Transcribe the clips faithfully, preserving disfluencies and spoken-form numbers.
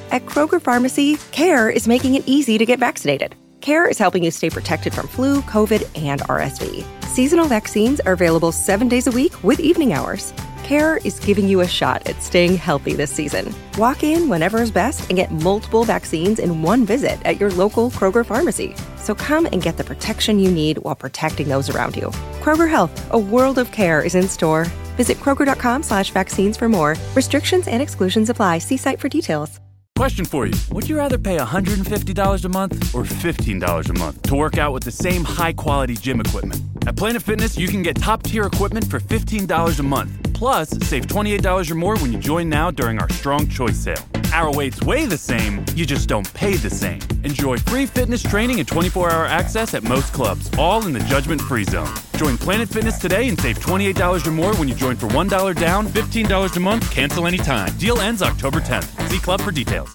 At Kroger Pharmacy, CARE is making it easy to get vaccinated. CARE is helping you stay protected from flu, COVID, and R S V. Seasonal vaccines are available seven days a week with evening hours. CARE is giving you a shot at staying healthy this season. Walk in whenever is best and get multiple vaccines in one visit at your local Kroger Pharmacy. So come and get the protection you need while protecting those around you. Kroger Health, a world of care is in store. Visit Kroger.com slash vaccines for more. Restrictions and exclusions apply. See site for details. Question for you. Would you rather pay one hundred fifty dollars a month or fifteen dollars a month to work out with the same high-quality gym equipment? At Planet Fitness, you can get top-tier equipment for fifteen dollars a month. Plus, save twenty-eight dollars or more when you join now during our Strong Choice sale. Our weights weigh the same, you just don't pay the same. Enjoy free fitness training and twenty-four hour access at most clubs, all in the judgment-free zone. Join Planet Fitness today and save twenty-eight dollars or more when you join for one dollar down, fifteen dollars a month, cancel anytime. Deal ends October tenth. See club for details.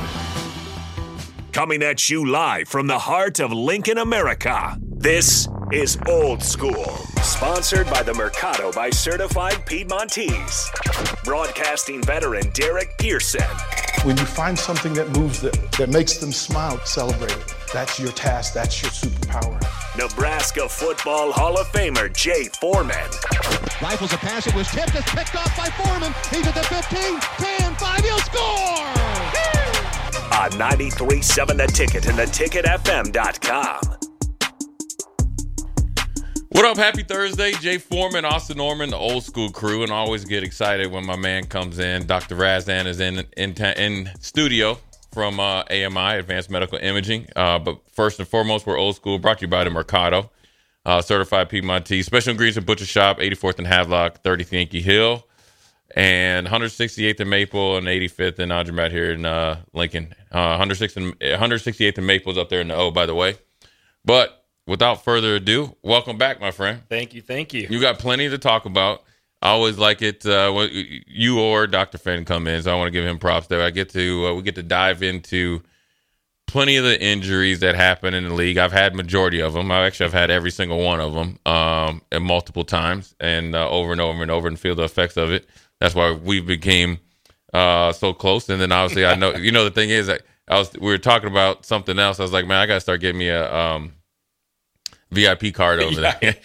Coming at you live from the heart of Lincoln, America. This is Old School, sponsored by the Mercado by Certified Piedmontese. Broadcasting veteran Derek Pearson. When you find something that moves them, that makes them smile, celebrate it. That's your task. That's your superpower. Nebraska Football Hall of Famer Jay Foreman. Rifles a pass. It was tipped. It's picked off by Foreman. He's at the fifteen, ten, five. He'll score! On ninety-three point seven The Ticket and the ticket f m dot com. What up? Happy Thursday. Jay Foreman, Austin Norman, the Old School crew, and I always get excited when my man comes in. Doctor Razdan is in in, in studio from uh, A M I, Advanced Medical Imaging. Uh, but first and foremost, we're Old School, brought to you by the Mercado, uh, Certified Piedmontese, Special Ingredients and Butcher Shop, eighty-fourth and Havelock, thirtieth Yankee Hill, and one hundred sixty-eighth and Maple, and eighty-fifth and Andromat here in uh, Lincoln. Uh, one hundred sixty-eighth and Maple's up there in the O, by the way. But without further ado, welcome back, my friend. Thank you, thank you. You got plenty to talk about. I always like it uh, when you or Doctor Fenn come in, so I want to give him props there. I get to uh, we get to dive into plenty of the injuries that happen in the league. I've had majority of them. I actually have had every single one of them, um, and multiple times, and uh, over and over and over, and feel the effects of it. That's why we became uh, so close. And then obviously, I know you know the thing is that I was we were talking about something else. I was like, man, I got to start getting me a um, V I P card over yeah. there.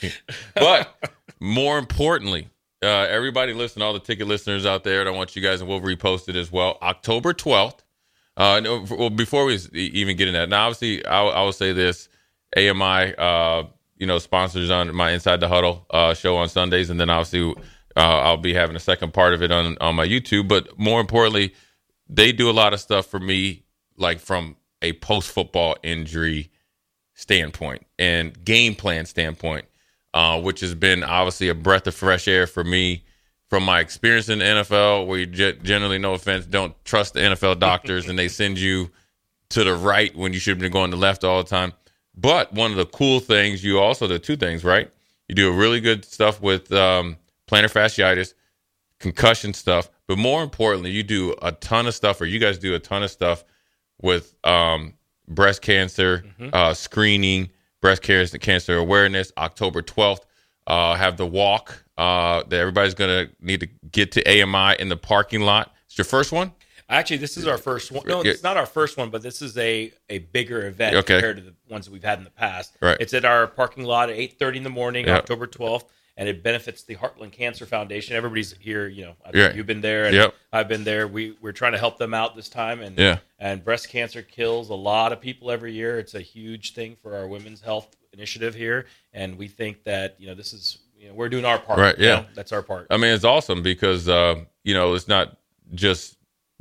But more importantly, uh, everybody listen, all the ticket listeners out there, and I want you guys, and we'll repost it as well. October twelfth. Uh, no, well, before we even get in that, now obviously I, I will say this: A M I, uh, you know, sponsors on my Inside the Huddle uh, show on Sundays, and then obviously uh, I'll be having a second part of it on on my YouTube. But more importantly, they do a lot of stuff for me, like from a post football injury standpoint and game plan standpoint, uh, which has been obviously a breath of fresh air for me from my experience in the N F L, where you generally, no offense, don't trust the N F L doctors and they send you to the right when you should have been going to the left all the time. But one of the cool things, you also do two things, right? You do a really good stuff with um, plantar fasciitis, concussion stuff, but more importantly, you do a ton of stuff, or you guys do a ton of stuff with um, breast cancer mm-hmm. uh, screening, breast cancer cancer awareness. October twelfth, uh, have the walk uh, that everybody's going to need to get to A M I in the parking lot. It's your first one? Actually, this is our first one. No, it's not our first one, but this is a, a bigger event okay. compared to the ones that we've had in the past. Right. It's at our parking lot at eight thirty in the morning, yep. October twelfth, and it benefits the Heartland Cancer Foundation. Everybody's here, you know, I yeah. you've been there, and yep. I've been there. We, we're trying to help them out this time, and yeah. and breast cancer kills a lot of people every year. It's a huge thing for our women's health initiative here, and we think that, you know, this is, you know, we're doing our part. Right, yeah. You know? That's our part. I mean, it's awesome because, uh, you know, it's not just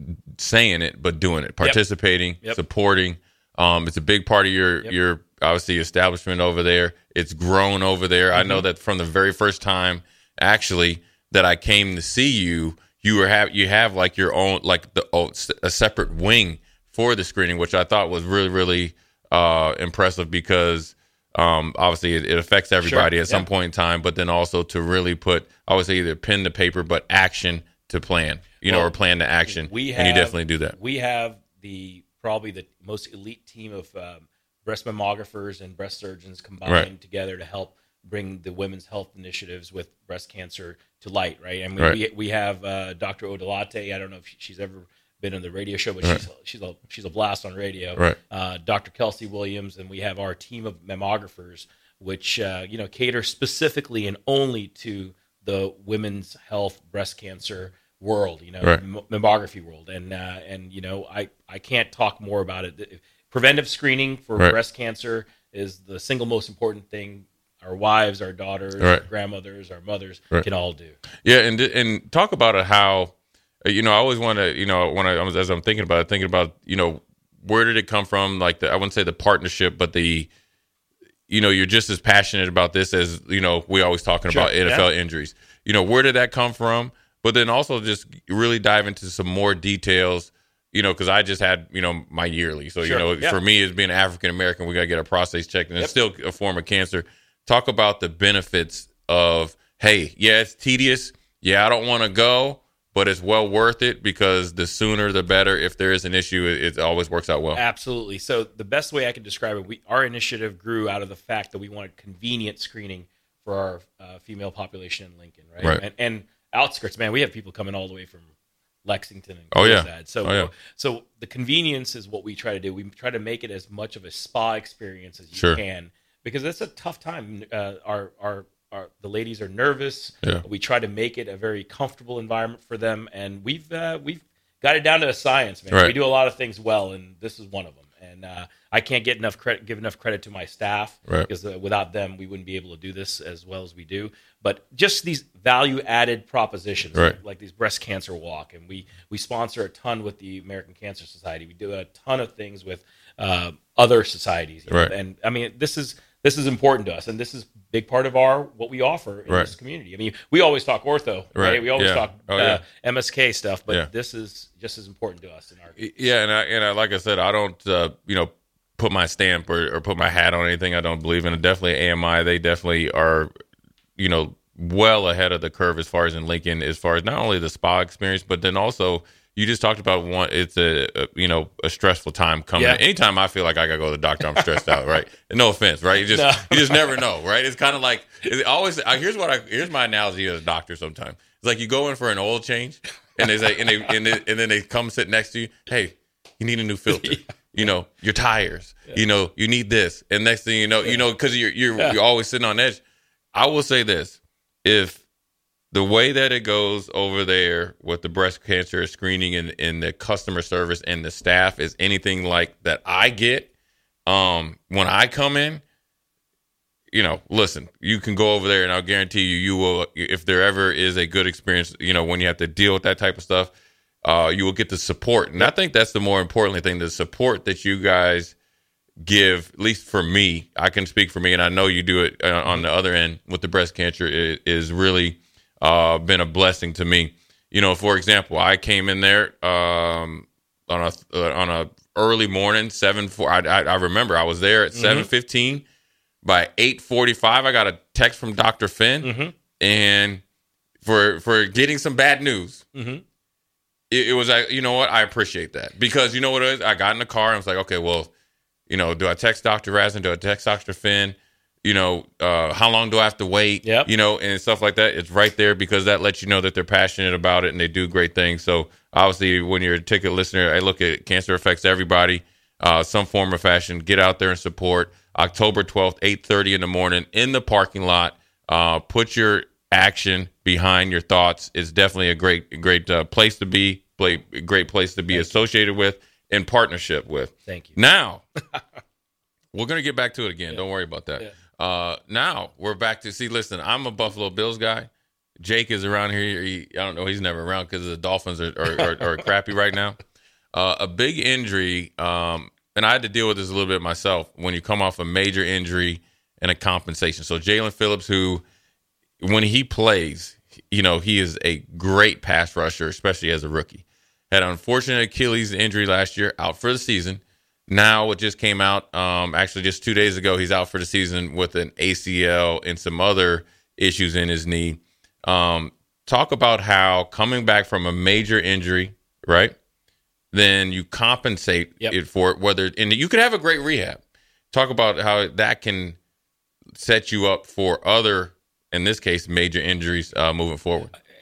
saying it, but doing it, participating, yep. Yep. supporting. Um, it's a big part of your, yep. your obviously establishment over there. It's grown over there. Mm-hmm. I know that from the very first time, actually, that I came to see you, you were have you have like your own, like the oh, a separate wing for the screening, which I thought was really, really uh, impressive because um, obviously it, it affects everybody sure. at some yeah. point in time, but then also to really put, I would say either pen to paper, but action to plan, you well, know, or plan to action. We have, and you definitely do that. We have the probably the most elite team of um, breast mammographers and breast surgeons combined right. together to help bring the women's health initiatives with breast cancer to light, right? And we right. we, we have uh, Doctor Odilate. I don't know if she's ever been on the radio show, but Right. she's she's a she's a blast on radio. Right. Uh, Doctor Kelsey Williams, and we have our team of mammographers, which uh, you know cater specifically and only to the women's health, breast cancer world, you know, Right. m- mammography world, and uh, and you know I I can't talk more about it. Preventive screening for Right. breast cancer is the single most important thing our wives, our daughters, Right. our grandmothers, our mothers Right. can all do. Yeah, and and talk about it how, you know, I always want to, you know, when I as I'm thinking about it, thinking about, you know, where did it come from? Like the, I wouldn't say the partnership, but the, you know, you're just as passionate about this as, you know, we always talking Sure, about N F L yeah. injuries. You know, where did that come from? But then also just really dive into some more details. You know, because I just had, you know, my yearly. So, Sure, you know, yeah. for me as being African American, we got to get our prostate checked, and it's Yep. still a form of cancer. Talk about the benefits of, hey, yeah, it's tedious. Yeah, I don't want to go, but it's well worth it because the sooner the better. If there is an issue, it, it always works out well. Absolutely. So the best way I can describe it, we our initiative grew out of the fact that we wanted convenient screening for our uh, female population in Lincoln, right? Right. And, and outskirts, man, we have people coming all the way from Lexington and Oh, yeah. Crozad. So, Oh, yeah. so the convenience is what we try to do. We try to make it as much of a spa experience as you Sure. can because it's a tough time. Uh, our our our the ladies are nervous. Yeah. We try to make it a very comfortable environment for them, and we've uh, we've got it down to a science, man. Right. We do a lot of things well, and this is one of them. And uh, I can't get enough credit, give enough credit to my staff Right. because uh, without them, we wouldn't be able to do this as well as we do. But just these value-added propositions, Right. like, like these breast cancer walk, and we we sponsor a ton with the American Cancer Society. We do a ton of things with uh, other societies, you know? Right. And I mean, this is this is important to us, and this is a big part of our what we offer in Right. this community. I mean, we always talk ortho, right? Right. We always Yeah. talk Oh, uh, yeah. M S K stuff, but Yeah. this is just as important to us in our. Yeah, and I, and I, like I said, I don't, uh, you know, put my stamp or, or put my hat on anything I don't believe in. Definitely A M I, they definitely are, you know, well ahead of the curve as far as in Lincoln, as far as not only the spa experience, but then also you just talked about one. It's a, a you know a stressful time coming. Yeah. Anytime I feel like I gotta go to the doctor, I'm stressed out. Right? And no offense, right? You just No. you just never know, right? It's kind of like it always. I, here's what I here's my analogy as a doctor. Sometimes it's like you go in for an oil change, and they say, and they and, they, and then they come sit next to you. Hey, you need a new filter. Yeah. You know your tires. You know you need this, and next thing you know, you know because you're you're, Yeah. you're always sitting on edge. I will say this: if the way that it goes over there with the breast cancer screening and, and the customer service and the staff is anything like that I get um, when I come in, you know, listen, you can go over there and I'll guarantee you, you will, if there ever is a good experience, you know, when you have to deal with that type of stuff, uh, you will get the support. And I think that's the more important thing, the support that you guys give, at least for me, I can speak for me, and I know you do it uh, on the other end with the breast cancer, is, is really uh, been a blessing to me. You know, for example, I came in there um, on a uh, on a early morning, seven four. I, I, I remember I was there at Mm-hmm. seven fifteen. By eight forty five, I got a text from Doctor Finn, Mm-hmm. and for for getting some bad news. Mm-hmm. It, it was like, you know what, I appreciate that, because you know what it is. I got in the car and I was like, okay, well, you know, do I text Doctor Razin? Do I text Doctor Finn? You know, uh, how long do I have to wait? Yep. You know, and stuff like that. It's right there because that lets you know that they're passionate about it and they do great things. So obviously, when you're a ticket listener, I look at cancer affects everybody, uh, some form or fashion. Get out there and support. October twelfth, eight thirty in the morning in the parking lot. Uh, put your action behind your thoughts. It's definitely a great, great uh, place to be. Play, great place to be Thank associated you. with, in partnership with. Thank you. Now, we're going to get back to it again. Yeah. Don't worry about that. Yeah. Uh, now, we're back to, see, listen, I'm a Buffalo Bills guy. Jake is around here. He, I don't know. He's never around because the Dolphins are, are, are, are crappy right now. Uh, a big injury, um, and I had to deal with this a little bit myself, when you come off a major injury and a compensation. So Jalen Phillips, who, when he plays, you know, he is a great pass rusher, especially as a rookie. Had an unfortunate Achilles injury last year, out for the season. Now it just came out, um, actually just two days ago, he's out for the season with an A C L and some other issues in his knee. Um, talk about how coming back from a major injury, right? Then you compensate Yep. it for it, whether, and you could have a great rehab. Talk about how that can set you up for other, in this case, major injuries uh, moving forward.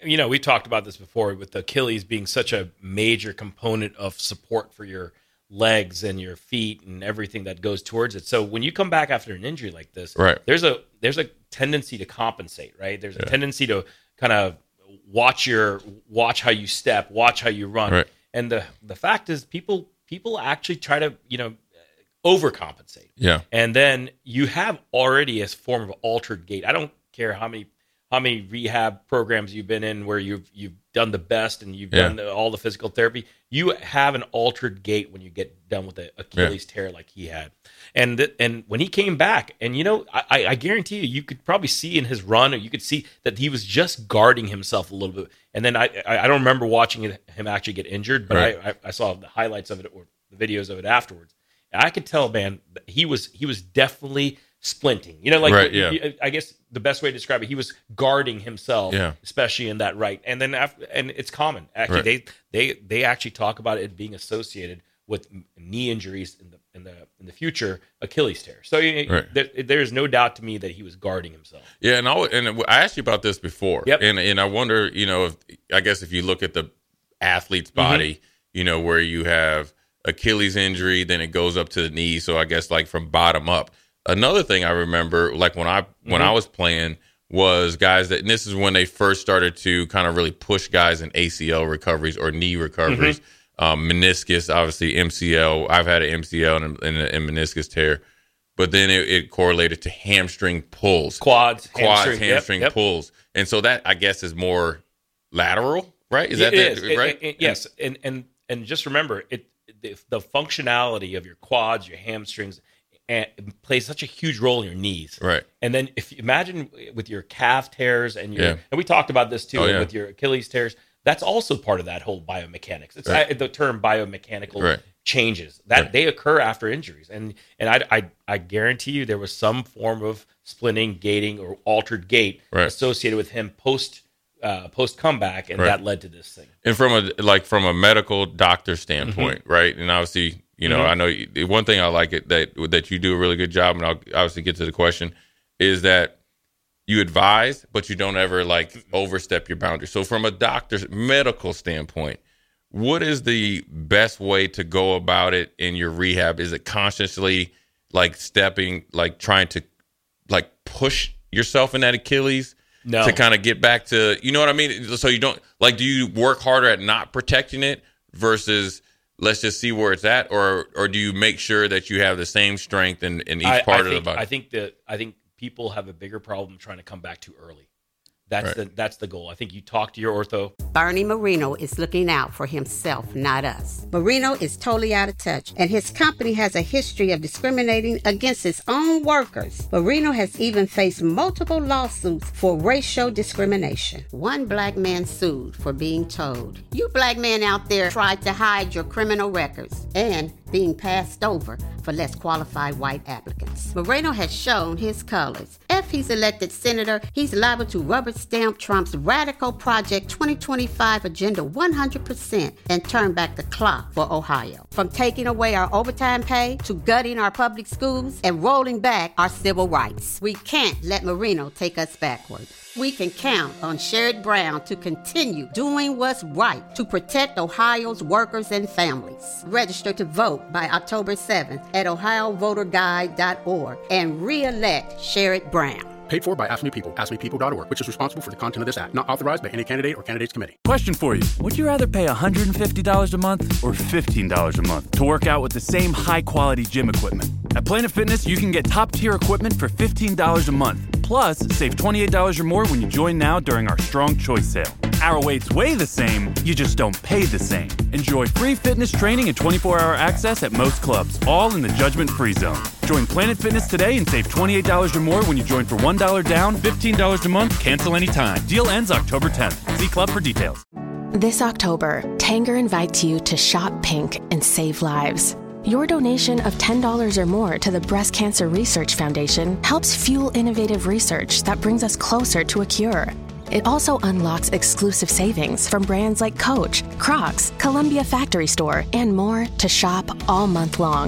you know, we talked about this before with the Achilles being such a major component of support for your legs and your feet and everything that goes towards it. So when you come back after an injury like this, right. there's a there's a tendency to compensate, right? There's a yeah. tendency to kind of watch your watch how you step, watch how you run. Right. And the the fact is people people actually try to, you know, overcompensate. Yeah. And then you have already a form of altered gait. I don't care how many how many rehab programs you've been in where you've you've done the best and you've yeah. done the, all the physical therapy. You have an altered gait when you get done with the Achilles yeah. tear like he had. And th- and when he came back, and you know, I, I guarantee you, you could probably see in his run, or you could see that he was just guarding himself a little bit. And then I I don't remember watching it, him actually get injured, but right. I, I I saw the highlights of it or the videos of it afterwards. And I could tell, man, he was he was definitely splinting. You know, like right, yeah. he, I guess the best way to describe it, he was guarding himself, yeah. especially in that right. And then after, and it's common actually. Right. They they they actually talk about it being associated with knee injuries in the in the in the future, Achilles tear. So you know, right. there, there's no doubt to me that he was guarding himself. Yeah, and I and I asked you about this before. Yep. And and I wonder, you know, if, I guess if you look at the athlete's body, mm-hmm. you know, where you have Achilles injury, then it goes up to the knee. So I guess like from bottom up. Another thing I remember, like when I when mm-hmm. I was playing, was guys that, and this is when they first started to kind of really push guys in A C L recoveries or knee recoveries. Mm-hmm. Um, meniscus, obviously M C L. I've had an M C L and, and a and meniscus tear, but then it, it correlated to hamstring pulls, quads, quads, hamstring, hamstring yep, yep. pulls, and so that I guess is more lateral, right? Is it that is. that, right? It, it, yes, and and and just remember it. The, the functionality of your quads, your hamstrings, and it plays such a huge role in your knees, right? And then if you imagine with your calf tears and your, yeah. and we talked about this too oh, yeah. with your Achilles tears. That's also part of that whole biomechanics. It's right. I, the term biomechanical right. changes that right. they occur after injuries, and and I, I I guarantee you there was some form of splinting, gating, or altered gait right. associated with him post uh, post comeback, and right. that led to this thing. And from a like from a medical doctor standpoint, mm-hmm. right? And obviously, you know, mm-hmm. I know you, one thing I like it that that you do a really good job, and I'll obviously get to the question, is that you advise, but you don't ever like overstep your boundaries. So from a doctor's medical standpoint, what is the best way to go about it in your rehab? Is it consciously like stepping, like trying to like push yourself in that Achilles no. to kind of get back to, you know what I mean? So you don't like, do you work harder at not protecting it versus let's just see where it's at? Or, or do you make sure that you have the same strength in, in each I, part I of think, the body? I think that, I think, people have a bigger problem trying to come back too early. That's right. the that's the goal. I think you talk to your ortho. Bernie Marino is looking out for himself, not us. Marino is totally out of touch, and his company has a history of discriminating against its own workers. Marino has even faced multiple lawsuits for racial discrimination. One black man sued for being told, "You black men out there tried to hide your criminal records," and being passed over for less qualified white applicants. Moreno has shown his colors. If he's elected senator, he's liable to rubber stamp Trump's radical Project twenty twenty-five agenda one hundred percent and turn back the clock for Ohio. From taking away our overtime pay to gutting our public schools and rolling back our civil rights. We can't let Marino take us backward. We can count on Sherrod Brown to continue doing what's right to protect Ohio's workers and families. Register to vote by October seventh at ohio voter guide dot org and re-elect Sherrod Brown. Paid for by Ask Me People, ask me people dot org, which is responsible for the content of this act. Not authorized by any candidate or candidates committee. Question for you. Would you rather pay one hundred fifty dollars a month or fifteen dollars a month to work out with the same high-quality gym equipment? At Planet Fitness, you can get top-tier equipment for fifteen dollars a month. Plus, save twenty-eight dollars or more when you join now during our Strong Choice sale. Our weights weigh the same, you just don't pay the same. Enjoy free fitness training and twenty-four hour access at most clubs, all in the judgment-free zone. Join Planet Fitness today and save twenty-eight dollars or more when you join for one dollar down, fifteen dollars a month, cancel anytime. Deal ends October tenth. See club for details. This October, Tanger invites you to shop pink and save lives. Your donation of ten dollars or more to the Breast Cancer Research Foundation helps fuel innovative research that brings us closer to a cure. It also unlocks exclusive savings from brands like Coach, Crocs, Columbia Factory Store, and more to shop all month long.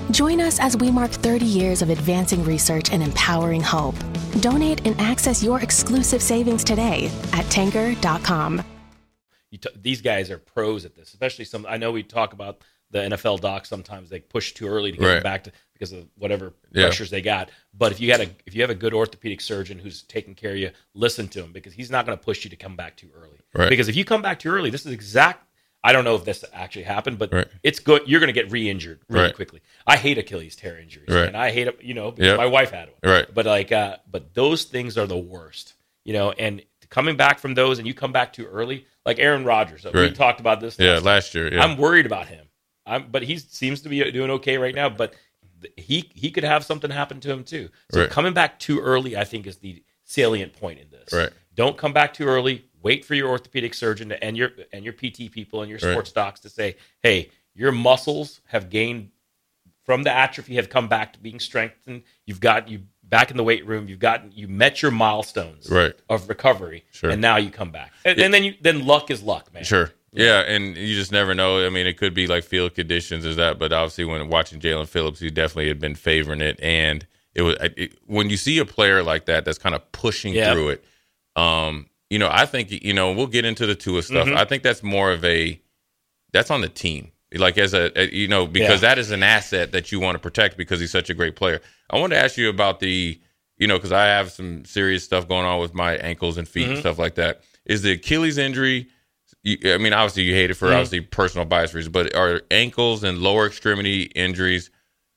Join us as we mark thirty years of advancing research and empowering hope. Donate and access your exclusive savings today at tanker dot com. You t- these guys are pros at this, especially some. I know we talk about the N F L docs. Sometimes they push too early to get Right. them back to because of whatever Yeah. pressures they got. But if you had a if you have a good orthopedic surgeon who's taking care of you, listen to him because he's not going to push you to come back too early. Right. Because if you come back too early, this is exact. I don't know if this actually happened, but Right. it's good. You're going to get re-injured really Right. quickly. I hate Achilles tear injuries, Right. and I hate it. You know, because Yep. my wife had one. Right. But like, uh, but those things are the worst. You know, and coming back from those, and you come back too early, like Aaron Rodgers. We Right. talked about this. Yeah, last last year. Yeah. I'm worried about him. I'm, but he seems to be doing okay right now. But he he could have something happen to him too. So Right. coming back too early, I think, is the salient point in this. Right. Don't come back too early. Wait for your orthopedic surgeon to, and your and your P T people and your Right. sports docs to say, hey, your muscles have gained from the atrophy, have come back to being strengthened. You've got you back in the weight room. You've gotten you met your milestones Right. of recovery, Sure. and now you come back. And, and then you then luck is luck, man. Sure. Yeah, and you just never know. I mean, it could be like field conditions or that, but obviously when watching Jalen Phillips, he definitely had been favoring it. And it was it, when you see a player like that that's kind of pushing Yeah. through it, um, you know, I think, you know, we'll get into the Tua stuff. Mhm. I think that's more of a, that's on the team. Like as a, a you know, because Yeah. that is an asset that you want to protect because he's such a great player. I want to ask you about the, you know, because I have some serious stuff going on with my ankles and feet and Mhm. stuff like that. Is the Achilles injury, you, I mean, obviously you hate it for Mhm. obviously personal bias reasons, but are ankles and lower extremity injuries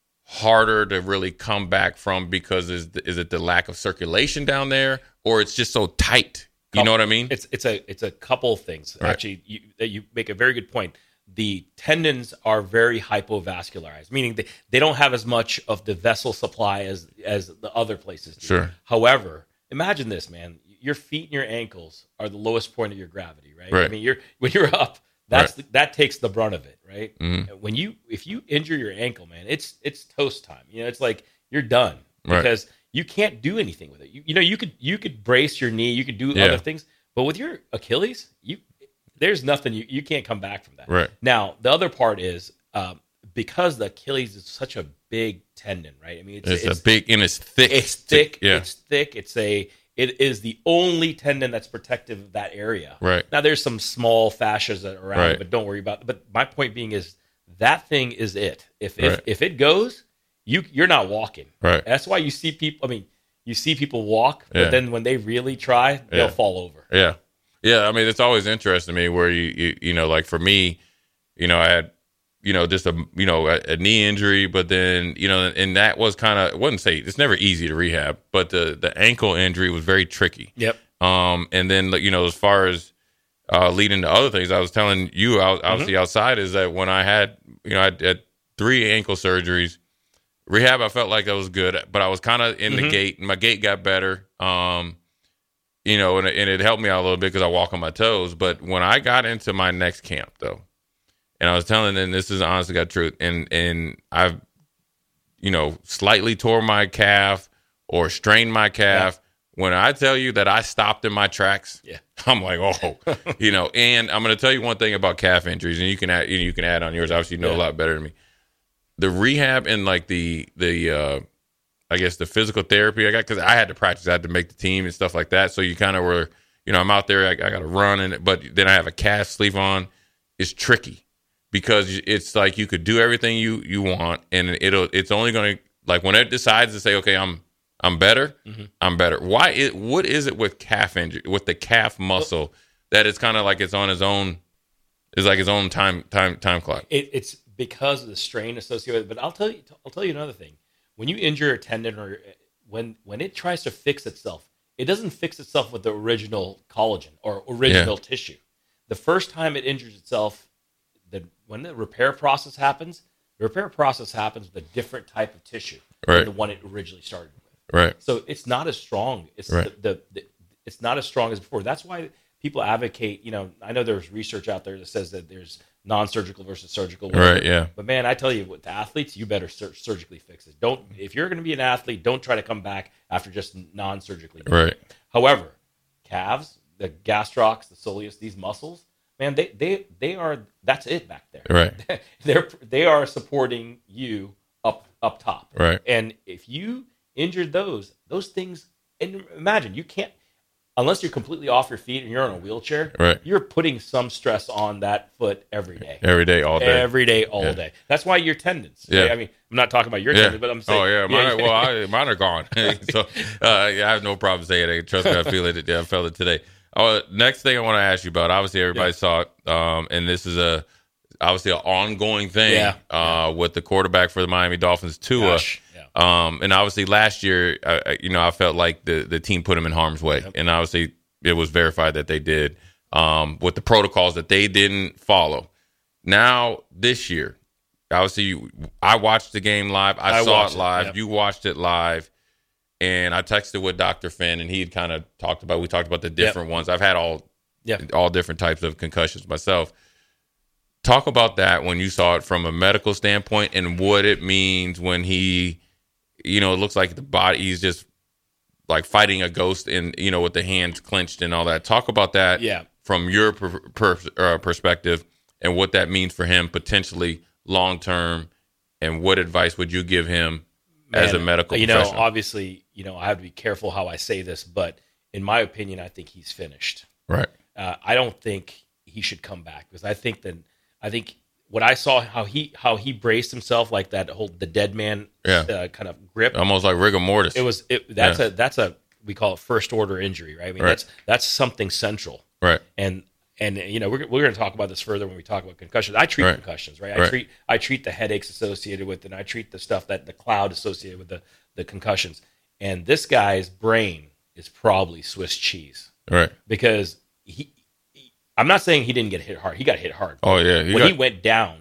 harder to really come back from because is is it the lack of circulation down there or it's just so tight? You know what I mean? It's it's a it's a couple of things. Right. Actually, you you make a very good point. The tendons are very hypovascularized, meaning they, they don't have as much of the vessel supply as as the other places do. Sure. However, imagine this, man. Your feet and your ankles are the lowest point of your gravity, right? Right. I mean, you're when you're up, that's Right. the, that takes the brunt of it, right? Mhm. When you if you injure your ankle, man, it's it's toast time. You know, it's like you're done Right. because you can't do anything with it. You, you know, you could you could brace your knee, you could do Yeah. other things, but with your Achilles, you there's nothing you you can't come back from that. Right. Now, the other part is um, because the Achilles is such a big tendon, right? I mean, it's, It's, a big and it's thick. it's thick. Yeah. It's thick. It's a. It is the only tendon that's protective of that area. Right. Now, there's some small fascias that are around, Right. but don't worry about. But my point being is that thing is it. If if, Right. if it goes, you you're not walking. Right. That's why you see people. I mean, you see people walk, but Yeah. then when they really try, they'll Yeah. fall over. Yeah. Yeah. I mean, it's always interesting to me where you, you, you know, like for me, you know, I had, you know, just a, you know, a, a knee injury, but then, you know, and that was kind of, I wouldn't say it's never easy to rehab, but the, the ankle injury was very tricky. Yep. Um, and then, you know, as far as uh, leading to other things, I was telling you out, obviously Mm-hmm. outside is that when I had, you know, I had three ankle surgeries, rehab, I felt like that was good, but I was kind of in Mhm. the gait and my gait got better. Um, you know, and, and it helped me out a little bit because I walk on my toes. But when I got into my next camp, though, and I was telling them, this is honestly got truth, and and I've, you know, slightly tore my calf or strained my calf. Yeah. When I tell you that I stopped in my tracks, yeah, I'm like, oh, you know. And I'm going to tell you one thing about calf injuries, and you can add, you can add on yours. Obviously, you know yeah. a lot better than me. The rehab and like the the. Uh, I guess the physical therapy I got, because I had to practice, I had to make the team and stuff like that. So you kind of were, you know, I'm out there, I, I got to run, and but then I have a cast sleeve on. It's tricky because it's like you could do everything you, you want, and it'll it's only going to, like when it decides to say, okay, I'm I'm better, mm-hmm. I'm better. Why? It, what is it with calf injury, with the calf muscle, that it's kind of like it's on its own, it's like its own time time time clock. It, it's because of the strain associated with it. But I'll tell you, I'll tell you another thing. When you injure a tendon, or when when it tries to fix itself, it doesn't fix itself with the original collagen or original yeah. tissue. The first time it injures itself, the when the repair process happens, the repair process happens with a different type of tissue right. than the one it originally started with. Right. So it's not as strong. It's right. the, the, the it's not as strong as before. That's why people advocate. You know, I know there's research out there that says that there's non-surgical versus surgical. Whatever. Right. Yeah. But man, I tell you, with athletes, you better sur- surgically fix it. Don't if you're going to be an athlete, don't try to come back after just non-surgically. Right. It. However, calves, the gastrocs, the soleus, these muscles, man, they they they are that's it back there. Right. They're they are supporting you up up top. Right. And if you injured those, those things, and imagine you can't, unless you're completely off your feet and you're in a wheelchair, right. you're putting some stress on that foot every day. Every day, all day. Every day, all yeah. day. That's why your tendons. Yeah. Right? I mean, I'm not talking about your yeah. tendons, but I'm saying. Oh, yeah. Mine, yeah. well, I, mine are gone. so uh, yeah, I have no problem saying it. Trust me, I feel it. I felt it today. Uh, next thing I want to ask you about, obviously everybody yeah. saw it, um, and this is a obviously an ongoing thing yeah. Uh, yeah. with the quarterback for the Miami Dolphins, Tua. Gosh. Yeah. Um, and obviously last year, uh, you know, I felt like the, the team put him in harm's way. Yep. And obviously it was verified that they did um, with the protocols that they didn't follow. Now, this year, obviously, I watched the game live. I, I saw it live. It, yep. You watched it live. And I texted with Doctor Finn, and he had kind of talked about, we talked about the different yep. ones. I've had all, yep. all different types of concussions myself. Talk about that when you saw it from a medical standpoint and what it means when he, you know, it looks like the body, he's just like fighting a ghost and, you know, with the hands clenched and all that. Talk about that yeah. from your per, per, uh, perspective and what that means for him potentially long-term, and what advice would you give him Man, as a medical you professional? You know, obviously, you know, I have to be careful how I say this, but in my opinion, I think he's finished. Right. Uh, I don't think he should come back because I think that, I think what I saw, how he how he braced himself, like that whole the dead man yeah. uh, kind of grip, almost like rigor mortis. It was it, that's yeah. a that's a we call it first order injury, right? I mean right. that's that's something central, right? And and you know we're we're going to talk about this further when we talk about concussions. I treat right. concussions, right? I right. treat I treat the headaches associated with it, and I treat the stuff that the cloud associated with the the concussions. And this guy's brain is probably Swiss cheese, right? Because he. I'm not saying he didn't get hit hard. He got hit hard. Oh yeah, he when got... he went down,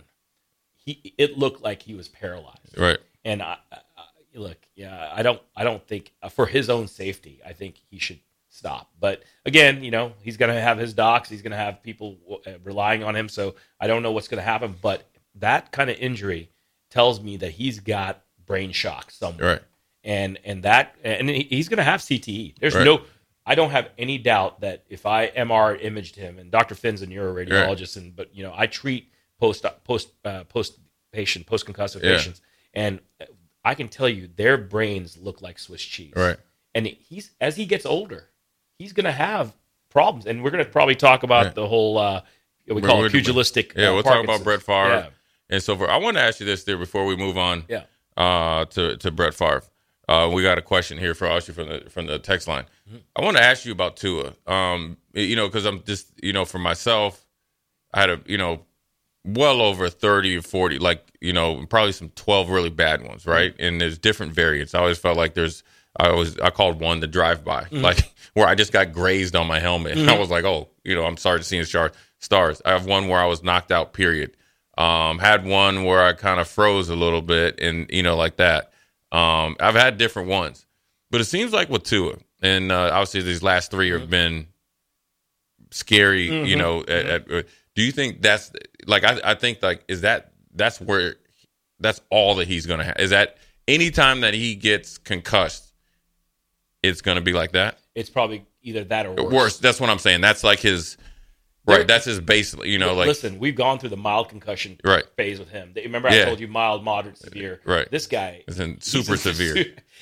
he it looked like he was paralyzed. Right. And I, I, look, yeah, I don't, I don't think for his own safety, I think he should stop. But again, you know, he's going to have his docs. He's going to have people relying on him. So I don't know what's going to happen. But that kind of injury tells me that he's got brain shock somewhere. Right. And and that and he's going to have C T E. There's right. no. I don't have any doubt that if I M R imaged him, and Doctor Finn's a neuroradiologist, right. and but you know I treat post post uh, post patient post concussive yeah. patients, and I can tell you their brains look like Swiss cheese. Right. And he's as he gets older, he's going to have problems, and we're going to probably talk about right. the whole uh, we call we're, it pugilistic. Yeah, uh, we'll Parkinson's. talk about Brett Favre yeah. and so forth. I want to ask you this there before we move on. Yeah. Uh, to to Brett Favre. Uh, we got a question here for Aussie from the from the text line. Mm-hmm. I want to ask you about Tua. Um, you know, because I'm just, you know, for myself, I had a, you know, well over thirty or forty, like, you know, probably some twelve really bad ones, right? Mm-hmm. And there's different variants. I always felt like there's, I was, I called one the drive-by, mm-hmm. like where I just got grazed on my helmet. Mm-hmm. And I was like, oh, you know, I'm sorry to see the stars. I have one where I was knocked out, period. Um, had one where I kind of froze a little bit and, you know, like that. Um, I've had different ones, but it seems like with Tua, and uh, obviously these last three have been scary. Mm-hmm. You know, at, at, uh, do you think that's like I, I think like is that that's where that's all that he's gonna have? Is that anytime that he gets concussed, it's gonna be like that? It's probably either that or worse. Worse. That's what I'm saying. That's like his. Right, that's his base. You know, like listen, we've gone through the mild concussion right. phase with him. Remember, I yeah. told you mild, moderate, severe. Right, this guy is in super severe.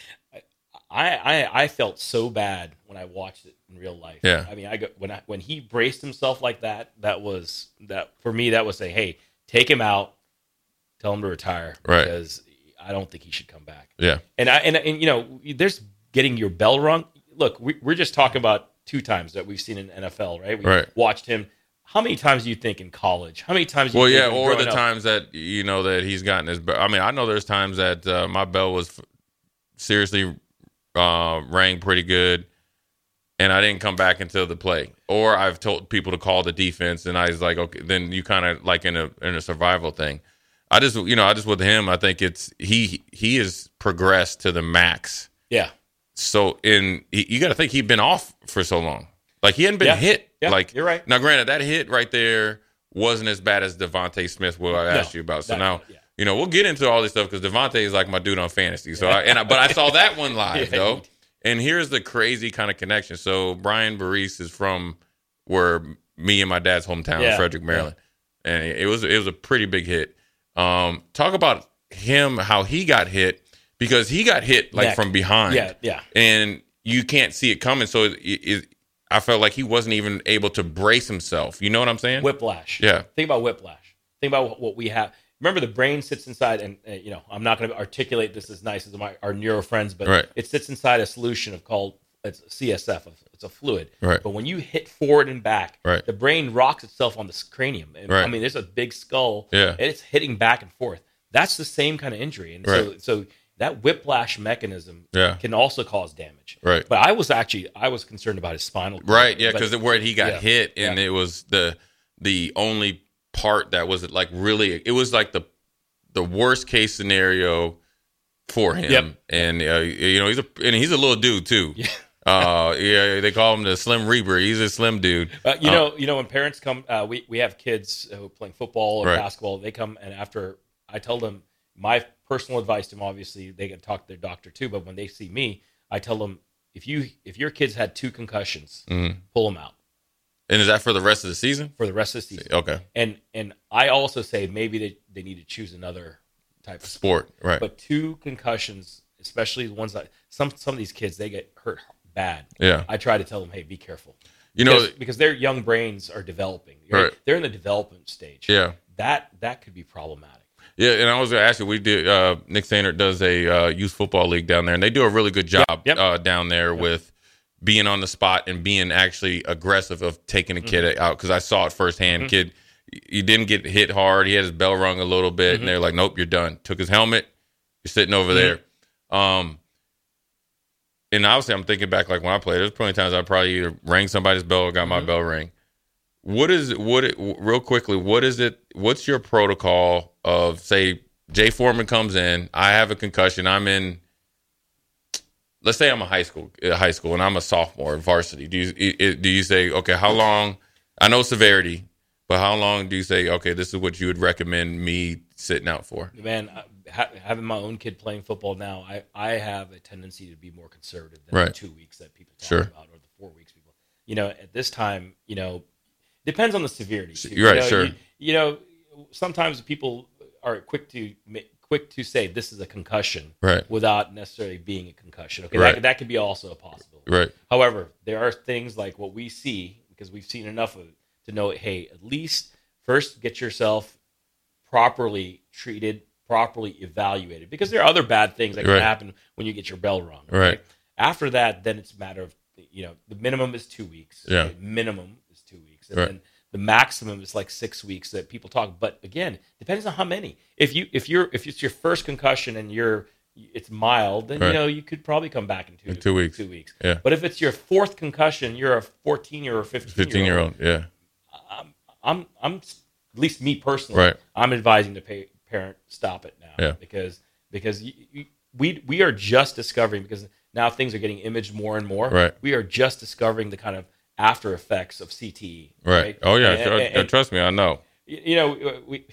I, I I felt so bad when I watched it in real life. Yeah, I mean, I got when I, when he braced himself like that. That was that for me. That was say, hey, take him out, tell him to retire, right? Because I don't think he should come back. Yeah, and I and, and you know, there's getting your bell rung. Look, we, we're just talking about two times that we've seen in N F L, right? We right. watched him. How many times do you think in college? How many times? Do you well, think yeah, or the up? times that you know that he's gotten his. I mean, I know there's times that uh, my bell was seriously uh, rang pretty good, and I didn't come back until the play. Or I've told people to call the defense, and I was like, okay, then you kind of like in a in a survival thing. I just, you know, I just with him, I think it's he he has progressed to the max. Yeah. So in you got to think he'd been off for so long. Like, he hadn't been yeah. hit. Yeah, like, you're right. Now, granted, that hit right there wasn't as bad as Devontae Smith, what I asked no, you about. So that, now, yeah. you know, we'll get into all this stuff because Devontae is like my dude on fantasy. So, I, and I, But I saw that one live, yeah. though. And here's the crazy kind of connection. So, Brian Barise is from where me and my dad's hometown, yeah. Frederick, Maryland. Yeah. And it was it was a pretty big hit. Um, talk about him how he got hit because he got hit like Neck. from behind. Yeah, yeah. And you can't see it coming. So it, it, I felt like he wasn't even able to brace himself. You know what I'm saying? Whiplash. Yeah. Think about whiplash. Think about what we have. Remember, the brain sits inside, and uh, you know, I'm not going to articulate this as nice as my our neuro friends, but right. it sits inside a solution of called it's C S F. It's a fluid. Right. But when you hit forward and back, right. the brain rocks itself on the cranium. And, right. I mean, there's a big skull, yeah. and it's hitting back and forth. That's the same kind of injury, and right. so so that whiplash mechanism yeah. can also cause damage. Right. But I was actually I was concerned about his spinal cord. Right. Yeah, because where he got yeah. hit, and yeah. it was the the only part that was like really, it was like the the worst case scenario for him. Yep. And uh, you know, he's a and he's a little dude too. Yeah. uh, yeah, they call him the Slim Reaper. He's a slim dude. Uh, you uh, know, you know, when parents come, uh, we we have kids who are playing football or right. basketball. They come, and after I tell them my personal advice to them, obviously they can talk to their doctor too. But when they see me, I tell them if you if your kids had two concussions, mm-hmm. pull them out. And is that for the rest of the season? For the rest of the season. Okay. And and I also say maybe they, they need to choose another type of sport. sport. Right. But two concussions, especially the ones that some some of these kids, they get hurt bad. Yeah. I try to tell them, hey, be careful. You because, know, because their young brains are developing. Right? Right. They're in the development stage. Yeah. That that could be problematic. Yeah, and I was going to ask you, we did, uh, Nick Sainert does a uh, youth football league down there, and they do a really good job yep. Yep. Uh, down there yep. with being on the spot and being actually aggressive of taking a kid mm-hmm. out, because I saw it firsthand. Mm-hmm. Kid, he didn't get hit hard. He had his bell rung a little bit, mm-hmm. and they're like, nope, you're done. Took his helmet. You're sitting over mm-hmm. there. Um, and obviously, I'm thinking back, like when I played, there's plenty of times I probably either rang somebody's bell or got mm-hmm. my bell ring. What is what? It, real quickly, what is it? What's your protocol of, say, Jay Foreman comes in, I have a concussion, I'm in. Let's say I'm a high school, high school, and I'm a sophomore, varsity. Do you do you say, okay, how long? I know severity, but how long do you say, okay, this is what you would recommend me sitting out for? Man, ha- having my own kid playing football now, I, I have a tendency to be more conservative than right. the two weeks that people talk sure. about, or the four weeks people. You know, at this time, you know, depends on the severity. Too. You're right, you know, sure. You, you know, sometimes people are quick to quick to say this is a concussion, right. without necessarily being a concussion. Okay, right. that, that could be also a possibility. Right. However, there are things like what we see, because we've seen enough of it to know, hey, at least first get yourself properly treated, properly evaluated, because there are other bad things that can right. happen when you get your bell rung. Okay? Right. After that, then it's a matter of, you know, the minimum is two weeks. Yeah. Okay? Minimum is two weeks, and right. then the maximum is like six weeks that people talk. But again, depends on how many. If you if you're if it's your first concussion and you're it's mild, then right. you know you could probably come back in two in two weeks. Two weeks. Yeah. But if it's your fourth concussion, you're a fourteen year or fifteen, fifteen year old. Yeah. I'm I'm I'm at least me personally. Right. I'm advising the pay, parent stop it now. Yeah. Because because you, you, we we are just discovering, because now things are getting imaged more and more. Right. We are just discovering the kind of after effects of C T E. Right. right? Oh yeah. And, and, and, trust me, I know. You know, we.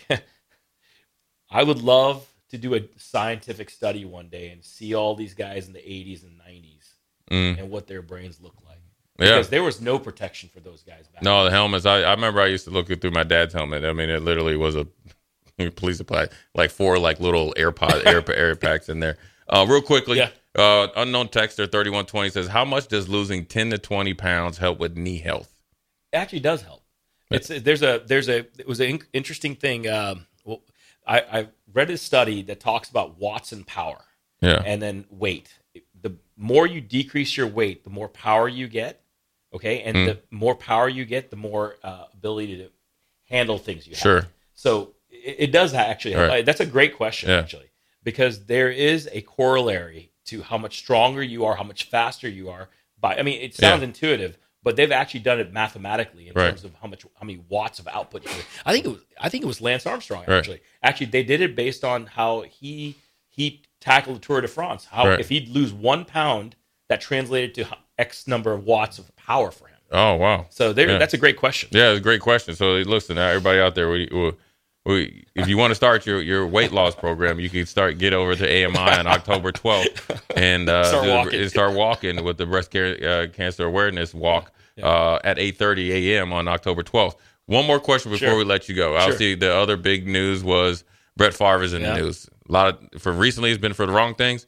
I would love to do a scientific study one day and see all these guys in the eighties and nineties mm. and what their brains look like. Yeah. Because there was no protection for those guys back No, then. the helmets. I, I remember I used to look through my dad's helmet. I mean, it literally was a police supply, like four like little AirPod air air packs in there. Uh, real quickly. Yeah. Uh, unknown texter thirty-one twenty says, how much does losing ten to twenty pounds help with knee health? It actually does help. It's there's a there's a it was an interesting thing. Um, well, I, I read a study that talks about watts and power, yeah, and then weight. The more you decrease your weight, the more power you get. Okay, and mm. the more power you get, the more uh, ability to handle things you have. Sure. So it, it does actually. Help. Right. That's a great question, yeah. actually, because there is a corollary to how much stronger you are, how much faster you are. By I mean, it sounds yeah. intuitive, but they've actually done it mathematically in right. terms of how much, how many watts of output. You I think it was, I think it was Lance Armstrong right. actually. Actually, they did it based on how he he tackled the Tour de France. How right. if he'd lose one pound, that translated to X number of watts of power for him. Oh wow! So there, yeah. that's a great question. Yeah, it's a great question. So listen, everybody out there, we. we We, if you want to start your, your weight loss program, you can start get over to A M I on October twelfth and uh, start, walking. and start walking with the breast care, uh, cancer awareness walk yeah. uh, at eight thirty a.m. on October twelfth. One more question before sure. we let you go. Obviously, sure. the other big news was Brett Favre is in yeah. the news. A lot of for recently, it's been for the wrong things.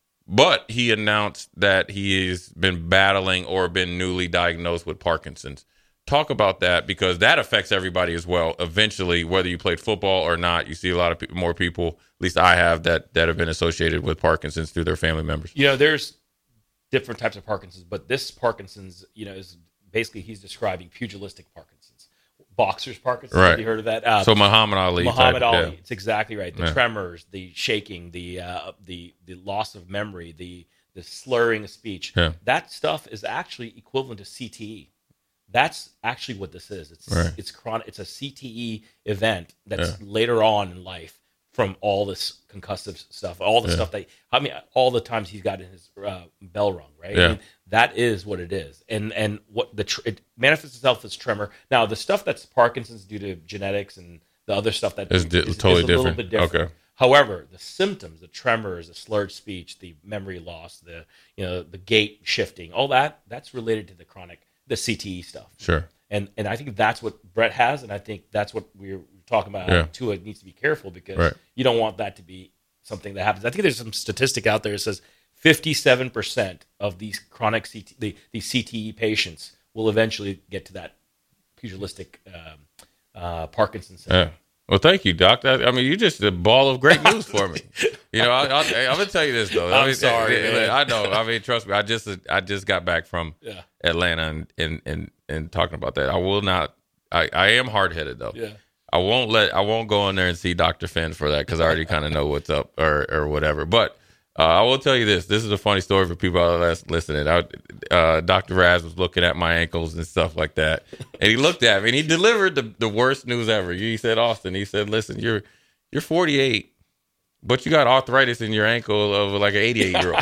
But he announced that he has been battling or been newly diagnosed with Parkinson's. Talk about that, because that affects everybody as well. Eventually, whether you played football or not, you see a lot of pe- more people, at least I have, that, that have been associated with Parkinson's through their family members. You know, there's different types of Parkinson's, but this Parkinson's, you know, is basically he's describing pugilistic Parkinson's. Boxer's Parkinson's, right. Have you heard of that? Uh, so Muhammad Ali. Muhammad type, Ali, yeah. It's exactly right. The yeah. tremors, the shaking, the uh, the the loss of memory, the the slurring of speech. Yeah. That stuff is actually equivalent to C T E. That's actually what this is. It's right. it's chronic. It's a C T E event that's yeah. later on in life from all this concussive stuff, all the yeah. stuff that I mean, all the times he's got in his uh, bell rung, right? Yeah. I mean, that is what it is, and and what the tr- it manifests itself as tremor. Now, the stuff that's Parkinson's due to genetics and the other stuff that is, is, di- is, totally is a different. little bit different. Okay. However, the symptoms, the tremors, the slurred speech, the memory loss, the you know the gait shifting, all that that's related to the chronic, the C T E stuff. Sure. And and I think that's what Brett has, and I think that's what we're talking about. Yeah. How Tua needs to be careful, because right. you don't want that to be something that happens. I think there's some statistic out there that says fifty-seven percent of these chronic C T, the, these C T E patients will eventually get to that pugilistic um, uh, Parkinson's syndrome. Yeah. Well, thank you, Doc. I, I mean, you just a ball of great news for me. You know, I, I, I'm gonna tell you this though. I'm I mean, sorry, I, man. I know. I mean, trust me. I just I just got back from Yeah. Atlanta and, and and and talking about that. I will not. I, I am hard headed though. Yeah. I won't let. I won't go in there and see Doctor Finn for that, because I already kind of know what's up or or whatever. But uh, I will tell you this. This is a funny story for people out there listening. I, uh, Doctor Raz was looking at my ankles and stuff like that, and he looked at me and he delivered the, the worst news ever. He said, "Austin," he said, "Listen, you're you're forty-eight, but you got arthritis in your ankle of like an eighty-eight year old."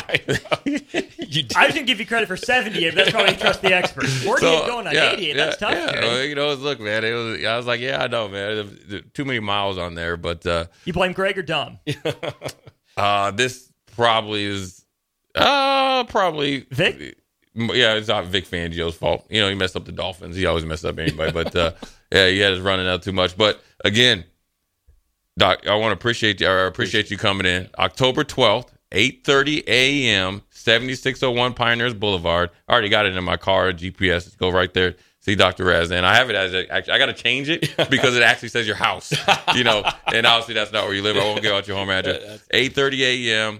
You I was going to give you credit for seventy-eight, but that's probably trust the expert. forty-eight So, going on yeah, eighty-eight, yeah, that's tough. Yeah. Well, you know, look, man, it was, I was like, yeah, I know, man. There's- there's too many miles on there, but uh, You blame Greg or Dom? uh, this probably is, uh, probably Vic? Yeah, it's not Vic Fangio's fault. You know, he messed up the Dolphins. He always messed up anybody, but uh, yeah, he had us running out too much. But again, Doc, I want to appreciate you. I appreciate you coming in. October twelfth, eight thirty a.m., seventy-six oh one Pioneers Boulevard. I already got it in my car, G P S. Go right there. See Doctor Raz. And I have it as a, actually, I got to change it because it actually says your house, you know, and obviously that's not where you live. I won't give out your home address. eight thirty a.m.,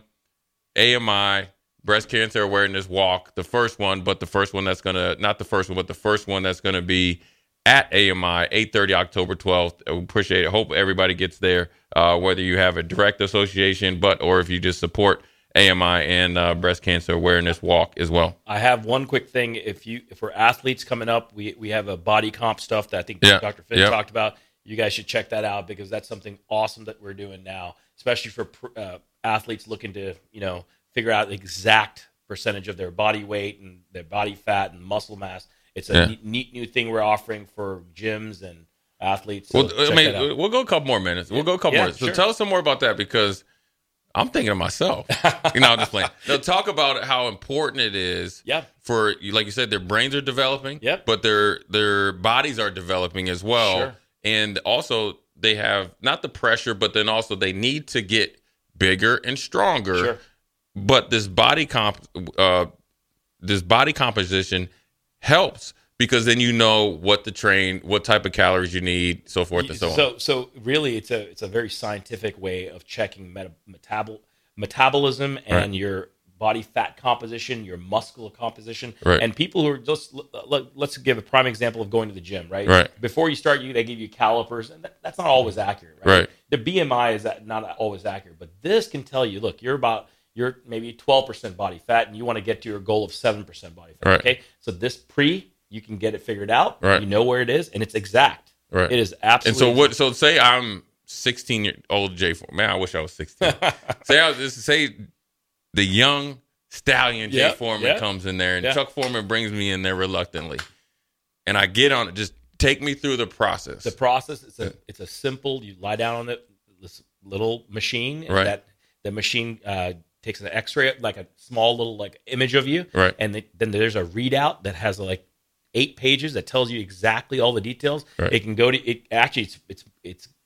A M I, Breast Cancer Awareness Walk, the first one, but the first one that's going to, not the first one, but the first one that's going to be at A M I, eight thirty October twelfth. I appreciate it. Hope everybody gets there, uh, whether you have a direct association, but or if you just support A M I and uh, Breast Cancer Awareness Walk as well. I have one quick thing. If you, if we're athletes coming up, we we have a body comp stuff that I think Yeah. Doctor Finn Yep. talked about. You guys should check that out, because that's something awesome that we're doing now, especially for uh, athletes looking to, you know, figure out the exact percentage of their body weight and their body fat and muscle mass. It's a Yeah. neat, neat new thing we're offering for gyms and athletes. So Well, I check mean, that out. we'll go a couple more minutes. We'll go a couple Yeah, more minutes. So sure. tell us some more about that, because I'm thinking of myself. You know, I'm just playing. Now, talk about how important it is Yeah. for, like you said, their brains are developing, Yep. but their their bodies are developing as well. Sure. And also they have not the pressure, but then also they need to get bigger and stronger. Sure. But this body comp, uh, this body composition helps, because then you know what to train, what type of calories you need, so forth and so on. So, so really, it's a it's a very scientific way of checking meta, metabol, metabolism and Right. your body fat composition, your muscular composition, Right. and people who are just let, let's give a prime example of going to the gym, right? Right. Before you start, you they give you calipers, and that, that's not always accurate, right? Right. The B M I is not always accurate, but this can tell you, look, you're about you're maybe twelve percent body fat, and you want to get to your goal of seven percent body fat. Right. Okay, so this pre, you can get it figured out. Right. You know where it is, and it's exact. Right. It is And absolutely. so what? So say I'm sixteen year old Jay Foreman. Man, I wish I was sixteen. say I was just say the young stallion Jay Yep, Foreman yep, comes in there, and yep. Chuck Foreman brings me in there reluctantly, and I get on it. Just take me through the process. The process. It's a it's a simple. You lie down on the, this little machine, and Right. that the machine uh, takes an X-ray, like a small little like image of you, Right. and the, then there's a readout that has like eight pages that tells you exactly all the details. Right. It can go to it. Actually, it's it's it's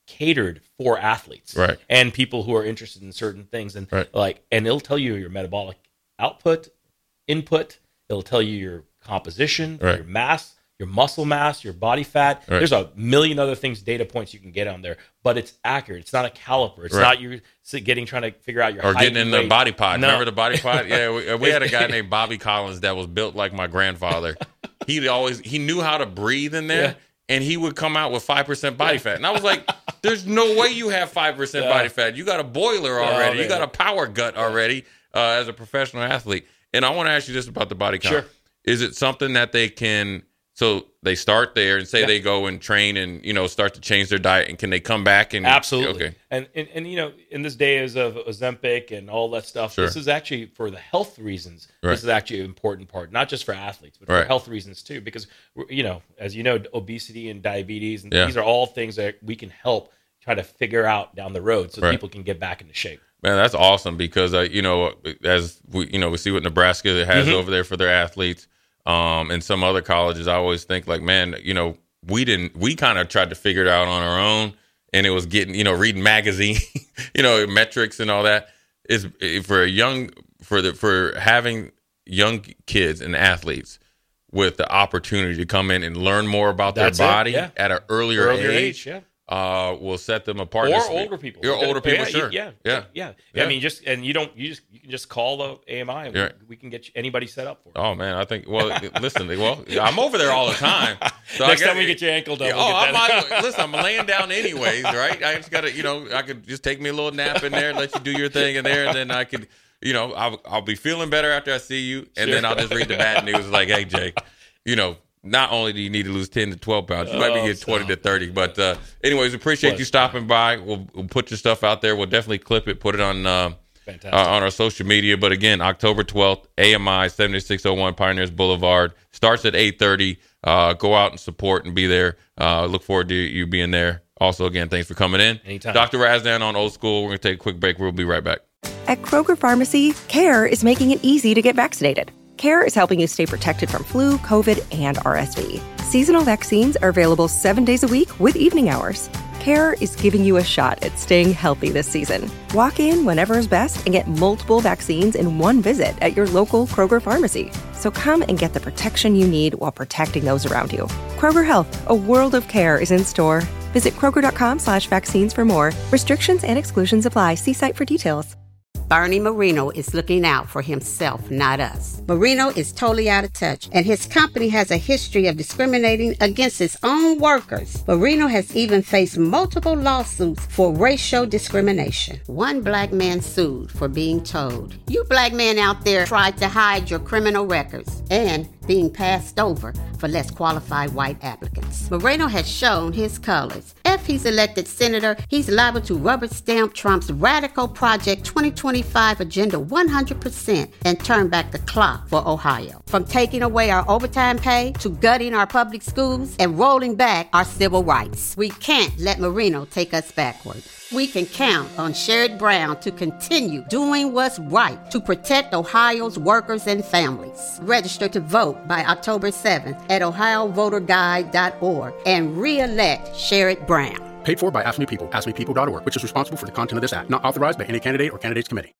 catered for athletes right. and people who are interested in certain things. And right. like, and it'll tell you your metabolic output, input. It'll tell you your composition, right. your mass, your muscle mass, your body fat. Right. There's a million other things, data points you can get on there, but it's accurate. It's not a caliper. It's right. not you getting, trying to figure out your or height getting in weight. the body pod. No. Remember the body pod? Yeah. We, we had a guy named Bobby Collins that was built like my grandfather. He always, he knew how to breathe in there. Yeah. And he would come out with five percent body fat. And I was like, there's no way you have five percent yeah. body fat. You got a boiler already. Oh, you got a power gut already uh, as a professional athlete. And I want to ask you this about the body count. Sure. Is it something that they can, so they start there and say yeah. they go and train and, you know, start to change their diet, and can they come back? And Absolutely. Okay. And, and, and you know, in this days of Ozempic and all that stuff, sure. this is actually for the health reasons. Right. This is actually an important part, not just for athletes, but right. for health reasons too. Because, you know, as you know, obesity and diabetes, and yeah. these are all things that we can help try to figure out down the road so right. people can get back into shape. Man, that's awesome because, uh, you know, as we, you know, we see what Nebraska has mm-hmm. over there for their athletes. Um, and some other colleges, I always think like, man, you know, we didn't, we kind of tried to figure it out on our own, and it was getting, you know, reading magazine, you know, metrics and all that is for a young, for the, for having young kids and athletes with the opportunity to come in and learn more about That's their body it, yeah. at an earlier, earlier age. age yeah. Uh, will set them apart. Or older people. Or older people, yeah, sure. Yeah, yeah, yeah, yeah. I mean, just and you don't, you just, you can just call the A M I. And yeah. we, we can get anybody set up for it. Oh man, I think. Well, listen. Well, I'm over there all the time. So Next I gotta, time we get your ankle done. Yeah, we'll oh, get I might, listen. I'm laying down anyways, right? I just gotta, you know, I could just take me a little nap in there, let you do your thing in there, and then I could, you know, I'll, I'll be feeling better after I see you, and sure. then I'll just read the bad news like, hey, Jake, you know. Not only do you need to lose ten to twelve pounds, you might be oh, getting twenty to thirty. But uh, anyways, appreciate you stopping by. We'll, we'll put your stuff out there. We'll definitely clip it, put it on uh, uh, on our social media. But again, October twelfth, A M I, seventy-six oh one Pioneers Boulevard. Starts at eight thirty. Uh, go out and support and be there. Uh, look forward to you being there. Also, again, thanks for coming in. Anytime. Doctor Razdan on Old School. We're going to take a quick break. We'll be right back. At Kroger Pharmacy, CARE is making it easy to get vaccinated. CARE is helping you stay protected from flu, COVID, and R S V. Seasonal vaccines are available seven days a week with evening hours. CARE is giving you a shot at staying healthy this season. Walk in whenever is best and get multiple vaccines in one visit at your local Kroger pharmacy. So come and get the protection you need while protecting those around you. Kroger Health, a world of care, is in store. Visit Kroger.com slash vaccines for more. Restrictions and exclusions apply. See site for details. Bernie Marino is looking out for himself, not us. Marino is totally out of touch, and his company has a history of discriminating against its own workers. Marino has even faced multiple lawsuits for racial discrimination. One black man sued for being told, "You black men out there tried to hide your criminal records," and being passed over for less qualified white applicants. Moreno has shown his colors. If he's elected senator, he's liable to rubber stamp Trump's radical Project twenty twenty-five agenda one hundred percent and turn back the clock for Ohio. From taking away our overtime pay to gutting our public schools and rolling back our civil rights. We can't let Marino take us backward. We can count on Sherrod Brown to continue doing what's right to protect Ohio's workers and families. Register to vote by October seventh at ohio voter guide dot org and re-elect Sherrod Brown. Paid for by Ask Me People, ask me people dot org, which is responsible for the content of this act, not authorized by any candidate or candidates committee.